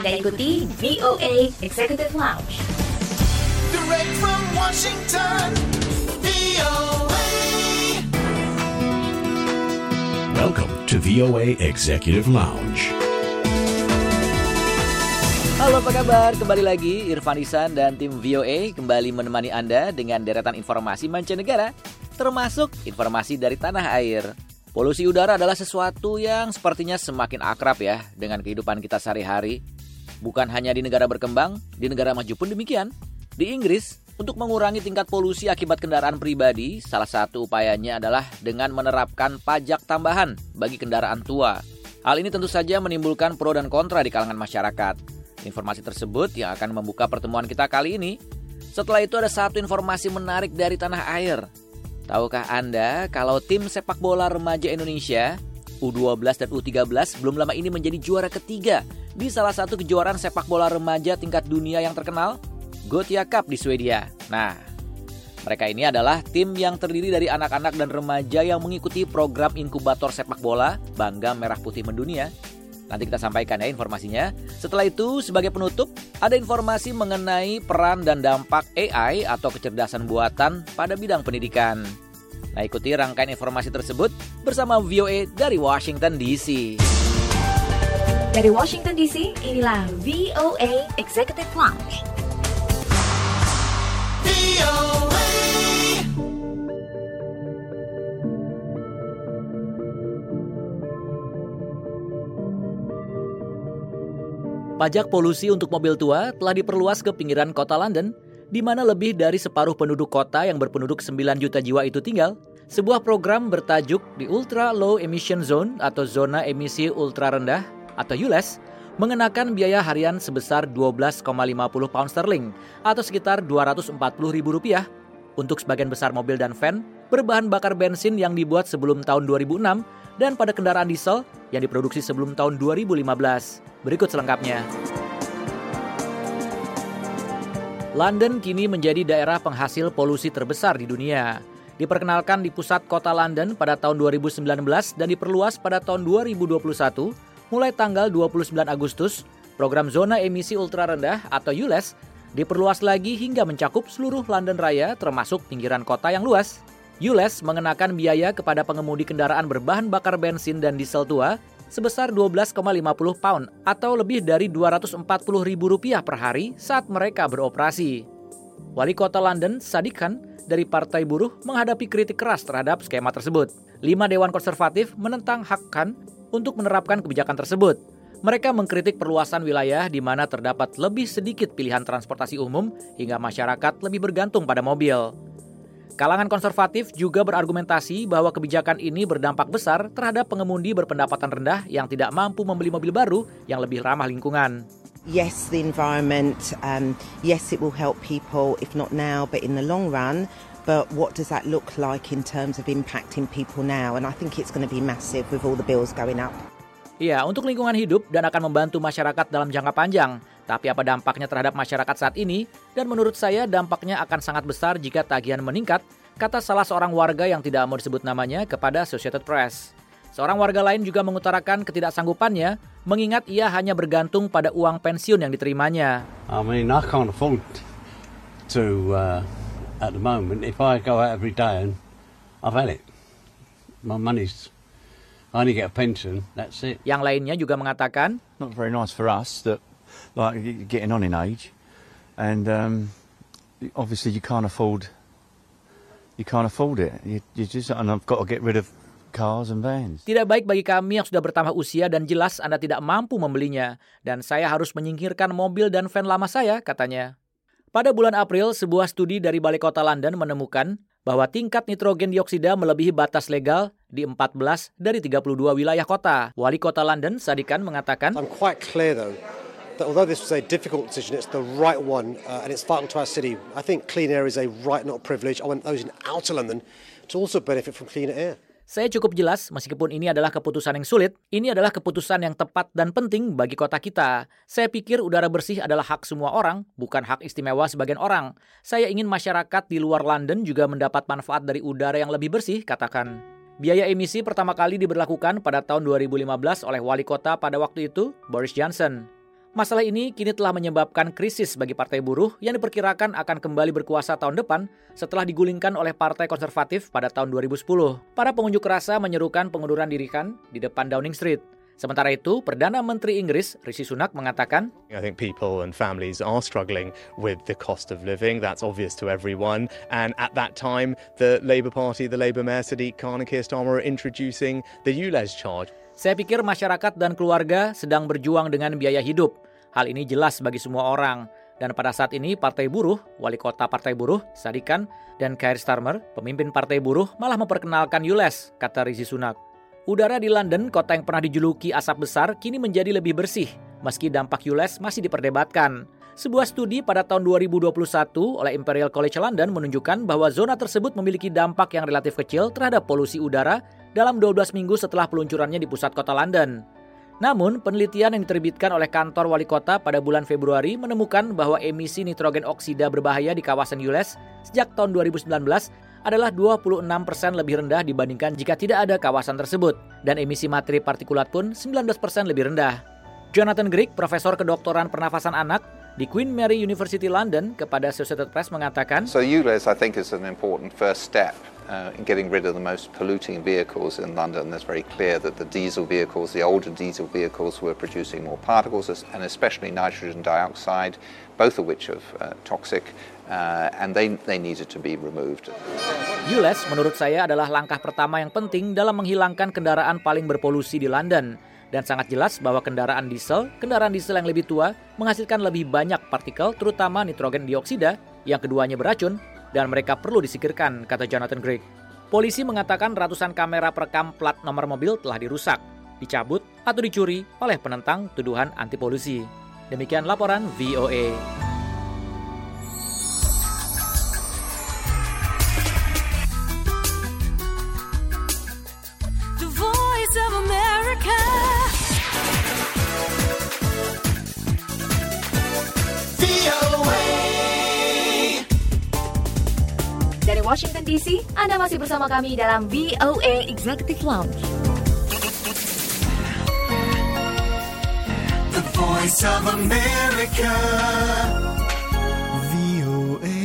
Anda ikuti VOA Executive Lounge. Direct from Washington, VOA. Welcome to VOA Executive Lounge. Halo, apa kabar? Kembali lagi Irfan Ihsan dan tim VOA kembali menemani Anda dengan deretan informasi mancanegara, termasuk informasi dari tanah air. Polusi udara adalah sesuatu yang sepertinya semakin akrab ya dengan kehidupan kita sehari-hari. Bukan hanya di negara berkembang, di negara maju pun demikian. Di Inggris, untuk mengurangi tingkat polusi akibat kendaraan pribadi, salah satu upayanya adalah dengan menerapkan pajak tambahan bagi kendaraan tua. Hal ini tentu saja menimbulkan pro dan kontra di kalangan masyarakat. Informasi tersebut yang akan membuka pertemuan kita kali ini. Setelah itu ada satu informasi menarik dari tanah air. Tahukah Anda kalau tim sepak bola remaja Indonesia U12 dan U13 belum lama ini menjadi juara ketiga di salah satu kejuaraan sepak bola remaja tingkat dunia yang terkenal, Gothia Cup di Swedia. Nah, mereka ini adalah tim yang terdiri dari anak-anak dan remaja yang mengikuti program inkubator sepak bola Bangga Merah Putih Mendunia. Nanti kita sampaikan ya informasinya. Setelah itu, sebagai penutup, ada informasi mengenai peran dan dampak AI atau kecerdasan buatan pada bidang pendidikan. Nah, ikuti rangkaian informasi tersebut bersama VOA dari Washington DC. Dari Washington DC, inilah VOA Executive Lounge. VOA. Pajak polusi untuk mobil tua telah diperluas ke pinggiran kota London, di mana lebih dari separuh penduduk kota yang berpenduduk 9 juta jiwa itu tinggal. Sebuah program bertajuk The Ultra Low Emission Zone atau Zona Emisi Ultra Rendah atau ULEZ mengenakan biaya harian sebesar 12,50 pound sterling atau sekitar Rp240.000 untuk sebagian besar mobil dan van berbahan bakar bensin yang dibuat sebelum tahun 2006 dan pada kendaraan diesel yang diproduksi sebelum tahun 2015. Berikut selengkapnya. London kini menjadi daerah penghasil polusi terbesar di dunia. Diperkenalkan di pusat kota London pada tahun 2019 dan diperluas pada tahun 2021, mulai tanggal 29 Agustus, program Zona Emisi Ultra Rendah atau ULEZ diperluas lagi hingga mencakup seluruh London Raya termasuk pinggiran kota yang luas. ULEZ mengenakan biaya kepada pengemudi kendaraan berbahan bakar bensin dan diesel tua sebesar 12,50 pound atau lebih dari Rp240.000 per hari saat mereka beroperasi. Wali Kota London, Sadiq Khan, dari Partai Buruh menghadapi kritik keras terhadap skema tersebut. 5 dewan konservatif menentang hak Khan untuk menerapkan kebijakan tersebut. Mereka mengkritik perluasan wilayah di mana terdapat lebih sedikit pilihan transportasi umum hingga masyarakat lebih bergantung pada mobil. Kalangan konservatif juga berargumentasi bahwa kebijakan ini berdampak besar terhadap pengemudi berpendapatan rendah yang tidak mampu membeli mobil baru yang lebih ramah lingkungan. Yes, the environment, yes, it will help people, if not now, but in the long run. But what does that look like in terms of impacting people now? And I think it's going to be massive with all the bills going up. Ya, untuk lingkungan hidup dan akan membantu masyarakat dalam jangka panjang. Tapi apa dampaknya terhadap masyarakat saat ini? Dan menurut saya dampaknya akan sangat besar jika tagihan meningkat, kata salah seorang warga yang tidak mau disebut namanya kepada Associated Press. Seorang warga lain juga mengutarakan ketidaksanggupannya, mengingat ia hanya bergantung pada uang pensiun yang diterimanya. I mean, I can't afford to, at the moment, if I go out every day and I've had it. My money's, I only get a pension, that's it. Yang lainnya juga mengatakan, not very nice for us that like getting on in age, and obviously you can't afford it. You just, and I've got to get rid of cars and vans. Tidak baik bagi kami yang sudah bertambah usia dan jelas Anda tidak mampu membelinya, dan saya harus menyingkirkan mobil dan van lama saya, katanya. Pada bulan April, sebuah studi dari Balai Kota London menemukan bahwa tingkat nitrogen dioksida melebihi batas legal di 14 dari 32 wilayah kota. Wali Kota London, Sadiq Khan, mengatakan, I'm quite clear though that although this was a difficult decision, it's the right one and it's vital to our city. I think clean air is a right, not a privilege. I want those in outer London to also benefit from cleaner air. Saya cukup jelas, meskipun ini adalah keputusan yang sulit, ini adalah keputusan yang tepat dan penting bagi kota kita. Saya pikir udara bersih adalah hak semua orang, bukan hak istimewa sebagian orang. Saya ingin masyarakat di luar London juga mendapat manfaat dari udara yang lebih bersih, katakan. Biaya emisi pertama kali diberlakukan pada tahun 2015 oleh wali kota pada waktu itu, Boris Johnson. Masalah ini kini telah menyebabkan krisis bagi Partai Buruh yang diperkirakan akan kembali berkuasa tahun depan setelah digulingkan oleh Partai Konservatif pada tahun 2010. Para pengunjuk rasa menyerukan pengunduran diri di depan Downing Street. Sementara itu, Perdana Menteri Inggris Rishi Sunak mengatakan, I think people and families are struggling with the cost of living. That's obvious to everyone. And at that time, the Labour Party, the Labour Mayor Sadiq Khan and Keir Starmer are introducing the ULEZ charge. Saya pikir masyarakat dan keluarga sedang berjuang dengan biaya hidup. Hal ini jelas bagi semua orang. Dan pada saat ini Partai Buruh, Wali Kota Partai Buruh, Sadiq Khan, dan Keir Starmer, pemimpin Partai Buruh, malah memperkenalkan ULEZ, kata Rishi Sunak. Udara di London, kota yang pernah dijuluki asap besar, kini menjadi lebih bersih, meski dampak ULEZ masih diperdebatkan. Sebuah studi pada tahun 2021 oleh Imperial College London menunjukkan bahwa zona tersebut memiliki dampak yang relatif kecil terhadap polusi udara dalam 12 minggu setelah peluncurannya di pusat kota London. Namun, penelitian yang diterbitkan oleh kantor wali kota pada bulan Februari menemukan bahwa emisi nitrogen oksida berbahaya di kawasan ULEZ sejak tahun 2019 adalah 26% lebih rendah dibandingkan jika tidak ada kawasan tersebut. Dan emisi materi partikulat pun 19% lebih rendah. Jonathan Grigg, profesor kedokteran pernafasan anak di Queen Mary University London, kepada Associated Press mengatakan, So ULEZ, I think, is an important first step in getting rid of the most polluting vehicles in London. It's very clear that the diesel vehicles, the older diesel vehicles, were producing more particles, and especially nitrogen dioxide, both of which are toxic, and they needed to be removed. ULEZ menurut saya adalah langkah pertama yang penting dalam menghilangkan kendaraan paling berpolusi di London. Dan sangat jelas bahwa kendaraan diesel yang lebih tua menghasilkan lebih banyak partikel, terutama nitrogen dioksida, yang keduanya beracun, dan mereka perlu disingkirkan, kata Jonathan Grigg. Polisi mengatakan ratusan kamera perekam plat nomor mobil telah dirusak, dicabut, atau dicuri oleh penentang tuduhan anti polusi. Demikian laporan VOA. The Voice of America. VOA. Dari Washington DC, Anda masih bersama kami dalam VOA Executive Lounge. The Voice of America. VOA.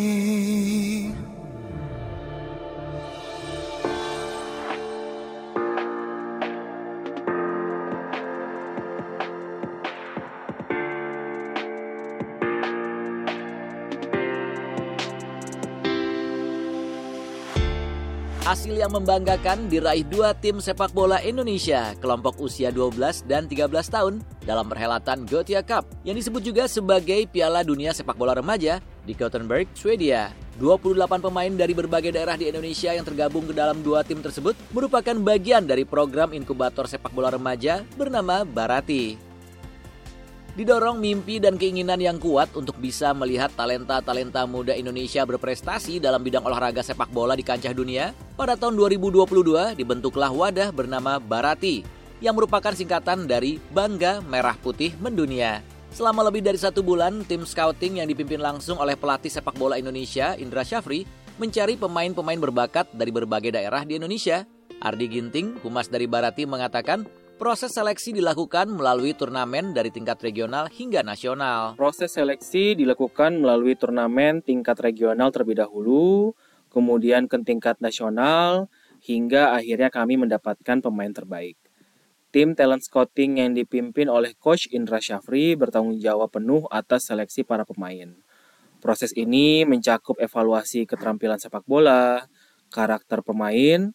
Hasil yang membanggakan diraih dua tim sepak bola Indonesia, kelompok usia 12 dan 13 tahun, dalam perhelatan Gothia Cup, yang disebut juga sebagai Piala Dunia Sepak Bola Remaja di Gothenburg, Swedia. 28 pemain dari berbagai daerah di Indonesia yang tergabung ke dalam dua tim tersebut merupakan bagian dari program inkubator sepak bola remaja bernama Barati. Didorong mimpi dan keinginan yang kuat untuk bisa melihat talenta-talenta muda Indonesia berprestasi dalam bidang olahraga sepak bola di kancah dunia, pada tahun 2022 dibentuklah wadah bernama Barati, yang merupakan singkatan dari Bangga Merah Putih Mendunia. Selama lebih dari 1 bulan, tim scouting yang dipimpin langsung oleh pelatih sepak bola Indonesia, Indra Syafri, mencari pemain-pemain berbakat dari berbagai daerah di Indonesia. Ardi Ginting, humas dari Barati, mengatakan, proses seleksi dilakukan melalui turnamen dari tingkat regional hingga nasional. Proses seleksi dilakukan melalui turnamen tingkat regional terlebih dahulu, kemudian ke tingkat nasional, hingga akhirnya kami mendapatkan pemain terbaik. Tim talent scouting yang dipimpin oleh Coach Indra Syafri bertanggung jawab penuh atas seleksi para pemain. Proses ini mencakup evaluasi keterampilan sepak bola, karakter pemain,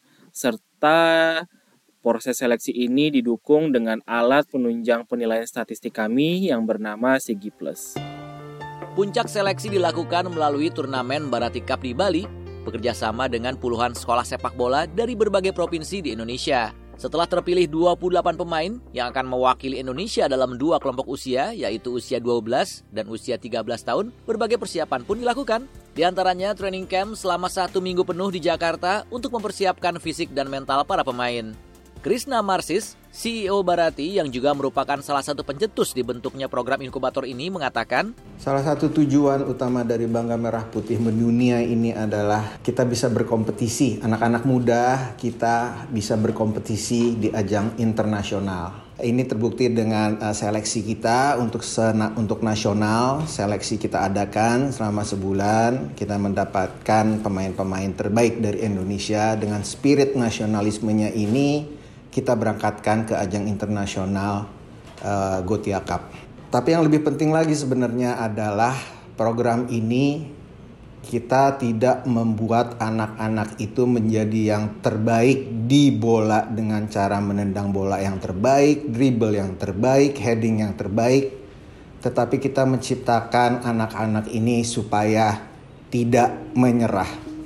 serta proses seleksi ini didukung dengan alat penunjang penilaian statistik kami yang bernama Sigi Plus. Puncak seleksi dilakukan melalui turnamen Barati Cup di Bali, bekerjasama dengan puluhan sekolah sepak bola dari berbagai provinsi di Indonesia. Setelah terpilih 28 pemain yang akan mewakili Indonesia dalam 2 kelompok usia, yaitu usia 12 dan usia 13 tahun, berbagai persiapan pun dilakukan. Di antaranya training camp selama 1 minggu penuh di Jakarta untuk mempersiapkan fisik dan mental para pemain. Krishna Marsis, CEO Barati yang juga merupakan salah satu pencetus dibentuknya program inkubator ini mengatakan, salah satu tujuan utama dari Bangga Merah Putih Mendunia ini adalah kita bisa berkompetisi, anak-anak muda kita bisa berkompetisi di ajang internasional. Ini terbukti dengan seleksi kita untuk nasional, seleksi kita adakan selama sebulan, kita mendapatkan pemain-pemain terbaik dari Indonesia dengan spirit nasionalismenya ini, kita berangkatkan ke ajang internasional Gothia Cup. Tapi yang lebih penting lagi sebenarnya adalah program ini kita tidak membuat anak-anak itu menjadi yang terbaik di bola dengan cara menendang bola yang terbaik, dribble yang terbaik, heading yang terbaik. Tetapi kita menciptakan anak-anak ini supaya tidak menyerah.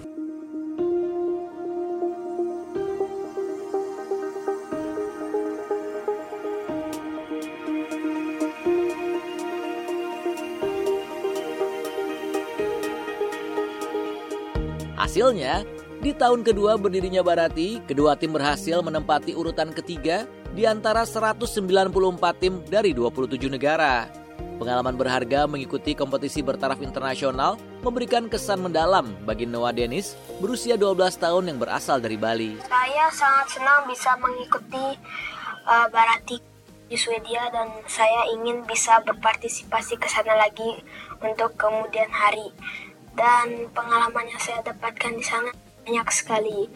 Hasilnya, di tahun kedua berdirinya Barati, kedua tim berhasil menempati urutan ketiga di antara 194 tim dari 27 negara. Pengalaman berharga mengikuti kompetisi bertaraf internasional memberikan kesan mendalam bagi Noah Dennis berusia 12 tahun yang berasal dari Bali. Saya sangat senang bisa mengikuti Barati di Swedia dan saya ingin bisa berpartisipasi ke sana lagi untuk kemudian hari. Dan pengalaman yang saya dapatkan di sana banyak sekali.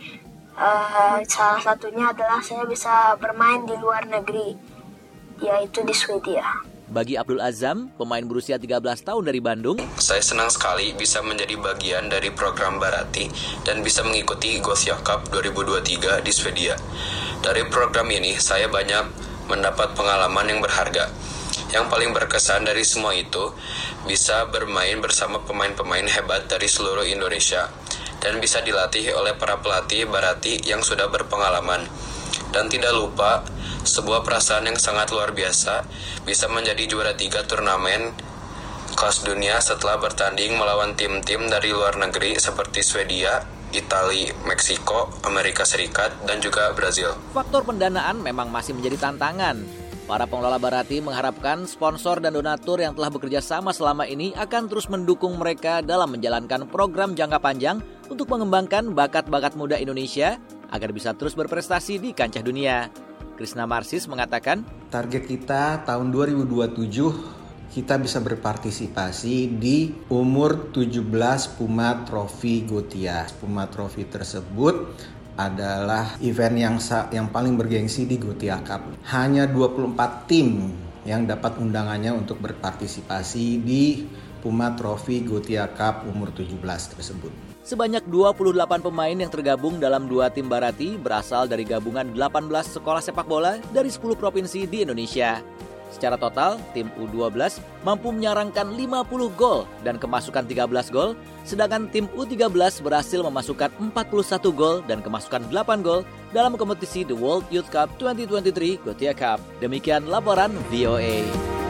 Salah satunya adalah saya bisa bermain di luar negeri, yaitu di Swedia. Bagi Abdul Azam, pemain berusia 13 tahun dari Bandung, saya senang sekali bisa menjadi bagian dari program Barati dan bisa mengikuti Gothia Cup 2023 di Swedia. Dari program ini, saya banyak mendapat pengalaman yang berharga. Yang paling berkesan dari semua itu, bisa bermain bersama pemain-pemain hebat dari seluruh Indonesia dan bisa dilatih oleh para pelatih Barati yang sudah berpengalaman. Dan tidak lupa, sebuah perasaan yang sangat luar biasa bisa menjadi juara 3 turnamen kelas dunia setelah bertanding melawan tim-tim dari luar negeri seperti Swedia, Italia, Meksiko, Amerika Serikat, dan juga Brazil. Faktor pendanaan memang masih menjadi tantangan. Para pengelola Barati mengharapkan sponsor dan donatur yang telah bekerja sama selama ini akan terus mendukung mereka dalam menjalankan program jangka panjang untuk mengembangkan bakat-bakat muda Indonesia agar bisa terus berprestasi di kancah dunia. Krisna Marsis mengatakan, target kita tahun 2027 kita bisa berpartisipasi di umur 17 Puma Trophy Gothia. Puma Trophy tersebut adalah event yang paling bergengsi di Gothia Cup. Hanya 24 tim yang dapat undangannya untuk berpartisipasi di Puma Trophy Gothia Cup umur 17 tersebut. Sebanyak 28 pemain yang tergabung dalam 2 tim Barati berasal dari gabungan 18 sekolah sepak bola dari 10 provinsi di Indonesia. Secara total, tim U12 mampu menyarangkan 50 gol dan kemasukan 13 gol, sedangkan tim U13 berhasil memasukkan 41 gol dan kemasukan 8 gol dalam kompetisi The World Youth Cup 2023 Gothia Cup. Demikian laporan VOA.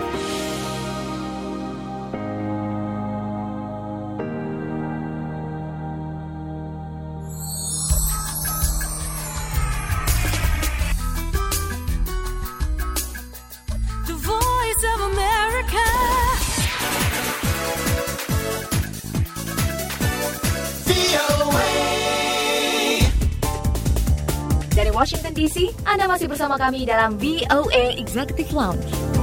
Dari Washington DC, Anda masih bersama kami dalam VOA Executive Lounge.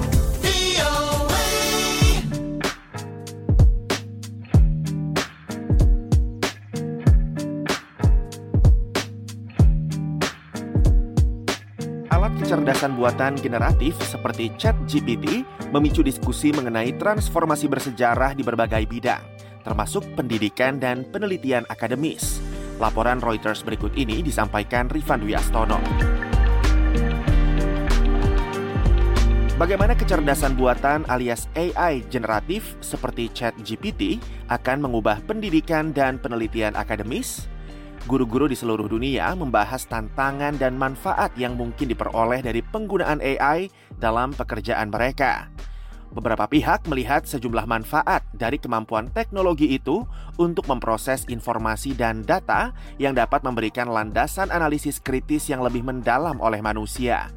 Alat kecerdasan buatan generatif seperti ChatGPT memicu diskusi mengenai transformasi bersejarah di berbagai bidang, termasuk pendidikan dan penelitian akademis. Laporan Reuters berikut ini disampaikan Rifan Dwi Astono. Bagaimana kecerdasan buatan alias AI generatif seperti ChatGPT akan mengubah pendidikan dan penelitian akademis? Guru-guru di seluruh dunia membahas tantangan dan manfaat yang mungkin diperoleh dari penggunaan AI dalam pekerjaan mereka. Beberapa pihak melihat sejumlah manfaat dari kemampuan teknologi itu untuk memproses informasi dan data yang dapat memberikan landasan analisis kritis yang lebih mendalam oleh manusia.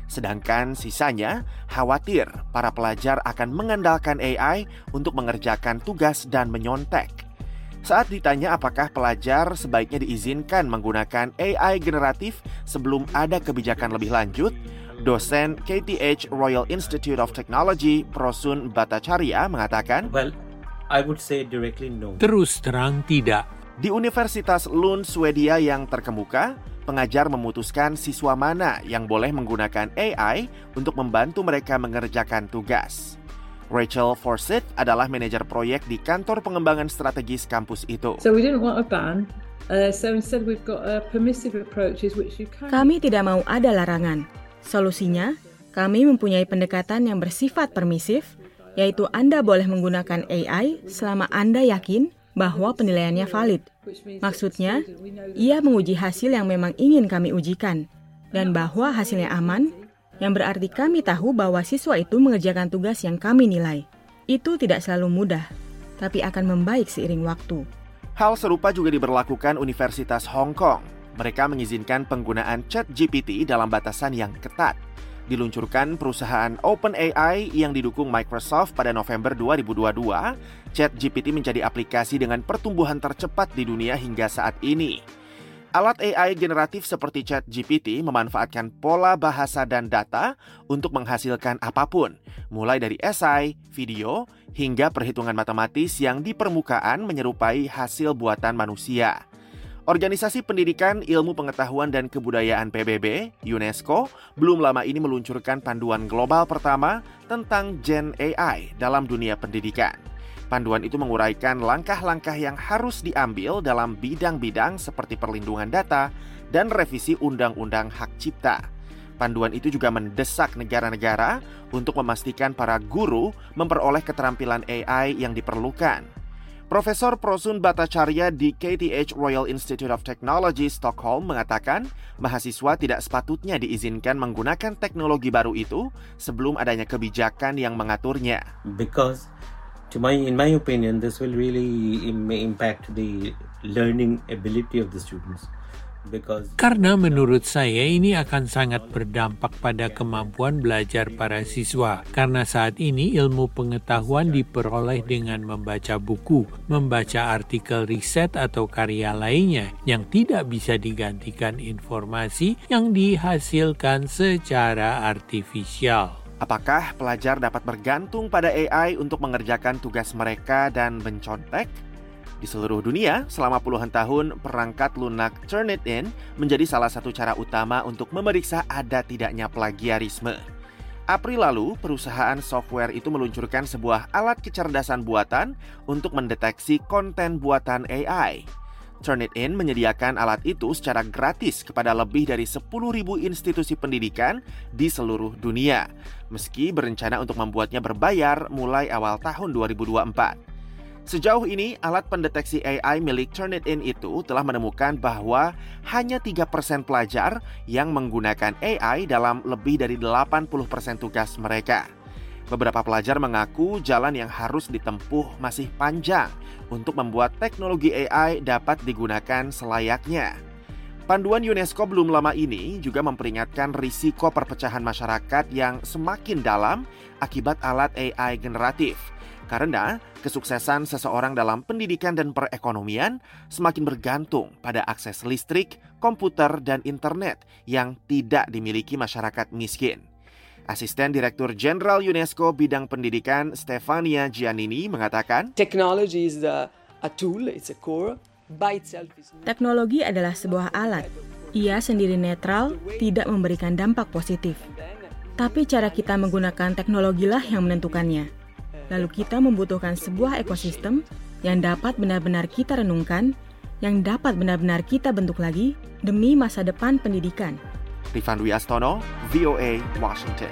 Sedangkan sisanya khawatir para pelajar akan mengandalkan AI untuk mengerjakan tugas dan menyontek. Saat ditanya apakah pelajar sebaiknya diizinkan menggunakan AI generatif sebelum ada kebijakan lebih lanjut, dosen KTH Royal Institute of Technology Prosun Bhattacharya mengatakan, Well, I would say directly no. Terus terang tidak. Di Universitas Lund, Swedia yang terkemuka, pengajar memutuskan siswa mana yang boleh menggunakan AI untuk membantu mereka mengerjakan tugas. Rachel Forsett adalah manajer proyek di kantor pengembangan strategis kampus itu. So we didn't want a ban. So instead we've got permissive approaches which you can. Kami tidak mau ada larangan. Solusinya, kami mempunyai pendekatan yang bersifat permisif, yaitu Anda boleh menggunakan AI selama Anda yakin bahwa penilaiannya valid. Maksudnya, ia menguji hasil yang memang ingin kami ujikan, dan bahwa hasilnya aman, yang berarti kami tahu bahwa siswa itu mengerjakan tugas yang kami nilai. Itu tidak selalu mudah, tapi akan membaik seiring waktu. Hal serupa juga diberlakukan Universitas Hong Kong. Mereka mengizinkan penggunaan ChatGPT dalam batasan yang ketat. Diluncurkan perusahaan OpenAI yang didukung Microsoft pada November 2022, ChatGPT menjadi aplikasi dengan pertumbuhan tercepat di dunia hingga saat ini. Alat AI generatif seperti ChatGPT memanfaatkan pola bahasa dan data untuk menghasilkan apapun, mulai dari esai, video, hingga perhitungan matematis yang di permukaan menyerupai hasil buatan manusia. Organisasi Pendidikan, Ilmu Pengetahuan dan Kebudayaan PBB, UNESCO, belum lama ini meluncurkan panduan global pertama tentang Gen AI dalam dunia pendidikan. Panduan itu menguraikan langkah-langkah yang harus diambil dalam bidang-bidang seperti perlindungan data dan revisi Undang-Undang Hak Cipta. Panduan itu juga mendesak negara-negara untuk memastikan para guru memperoleh keterampilan AI yang diperlukan. Profesor Prosun Bhattacharya di KTH Royal Institute of Technology Stockholm mengatakan mahasiswa tidak sepatutnya diizinkan menggunakan teknologi baru itu sebelum adanya kebijakan yang mengaturnya. Because in my opinion, this will really impact the learning ability of the students. Karena menurut saya ini akan sangat berdampak pada kemampuan belajar para siswa. Karena saat ini ilmu pengetahuan diperoleh dengan membaca buku, membaca artikel riset atau karya lainnya yang tidak bisa digantikan informasi yang dihasilkan secara artifisial. Apakah pelajar dapat bergantung pada AI untuk mengerjakan tugas mereka dan mencontek? Di seluruh dunia, selama puluhan tahun, perangkat lunak Turnitin menjadi salah satu cara utama untuk memeriksa ada tidaknya plagiarisme. April lalu, perusahaan software itu meluncurkan sebuah alat kecerdasan buatan untuk mendeteksi konten buatan AI. Turnitin menyediakan alat itu secara gratis kepada lebih dari 10.000 institusi pendidikan di seluruh dunia, meski berencana untuk membuatnya berbayar mulai awal tahun 2024. Sejauh ini, alat pendeteksi AI milik Turnitin itu telah menemukan bahwa hanya 3% pelajar yang menggunakan AI dalam lebih dari 80% tugas mereka. Beberapa pelajar mengaku jalan yang harus ditempuh masih panjang untuk membuat teknologi AI dapat digunakan selayaknya. Panduan UNESCO belum lama ini juga memperingatkan risiko perpecahan masyarakat yang semakin dalam akibat alat AI generatif. Karena kesuksesan seseorang dalam pendidikan dan perekonomian semakin bergantung pada akses listrik, komputer, dan internet yang tidak dimiliki masyarakat miskin. Asisten Direktur Jenderal UNESCO bidang pendidikan Stefania Giannini mengatakan, Technology is a tool, it's a core. By itself is... Teknologi adalah sebuah alat. Ia sendiri netral, tidak memberikan dampak positif. Tapi cara kita menggunakan teknologilah yang menentukannya. Lalu kita membutuhkan sebuah ekosistem yang dapat benar-benar kita renungkan, yang dapat benar-benar kita bentuk lagi demi masa depan pendidikan. Rifan Dwi Astono, VOA, Washington.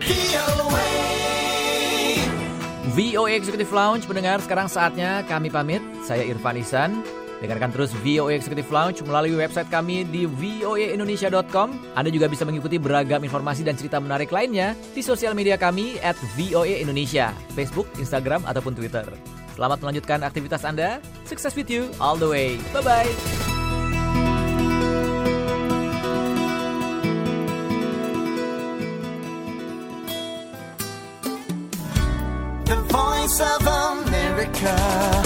VOA Executive Lounge, pendengar, sekarang saatnya kami pamit. Saya Irfan Ihsan. Dengarkan terus VOA Executive Lounge melalui website kami di voaindonesia.com. Anda juga bisa mengikuti beragam informasi dan cerita menarik lainnya di sosial media kami @voaindonesia, Facebook, Instagram, ataupun Twitter. Selamat melanjutkan aktivitas Anda. Success with you all the way. Bye-bye. America.